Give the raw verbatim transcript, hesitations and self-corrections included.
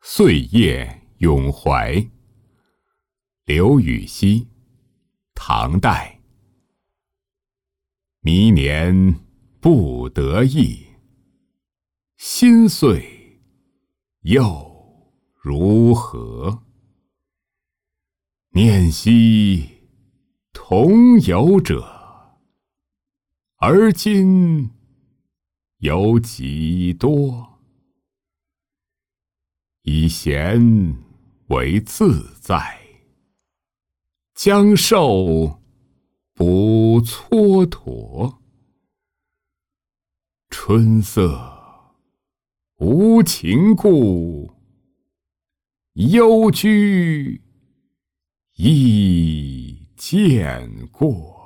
岁夜咏怀，刘禹锡，唐代。弥年不得已，心岁又如何？念昔同游者，而今有几多？以闲为自在，将受不蹉跎。春色无情故，幽居亦见过。